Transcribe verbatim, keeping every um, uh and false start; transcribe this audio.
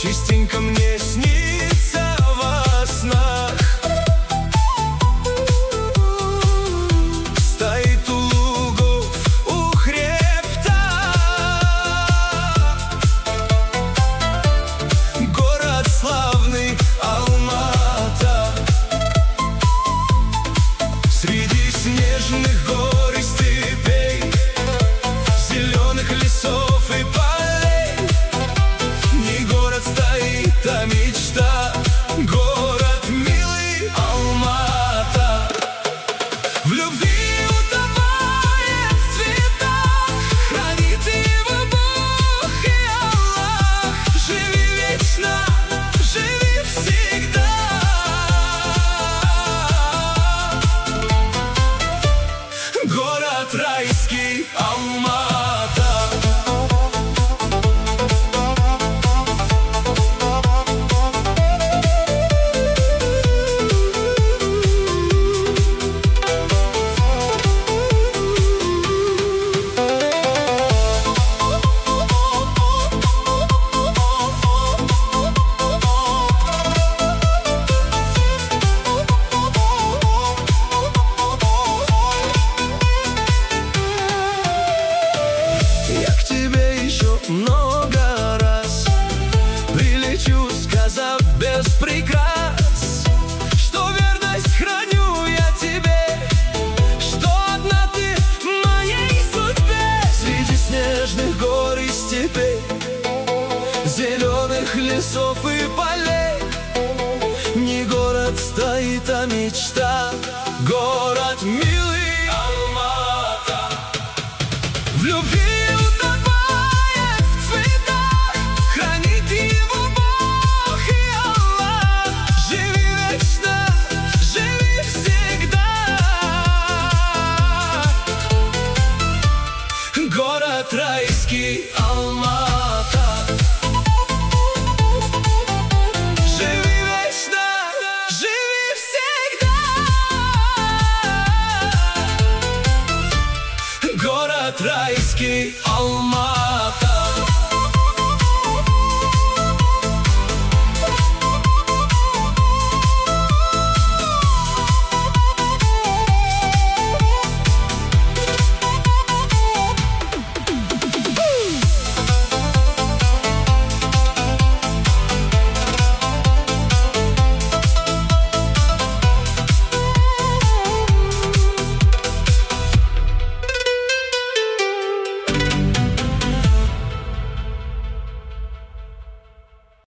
частенько мне снится во снах. Стоит у лугов, у хребта город славный Алма-Ата. Среди снежных гор и степей, зеленых лесов и полей, не город стоит, а мечта. Город милый Алма-Ата. В любви утопает в цветах, хранит его Бог и Аллах. Живи вечно, живи всегда. Город райский Алма-Ата. Я к тебе еще много раз прилечу, сказав без прикрас, что верность храню я тебе, что одна ты в моей судьбе. Среди снежных гор и степей, зеленых лесов и полей, не город стоит, а мечта. Город милый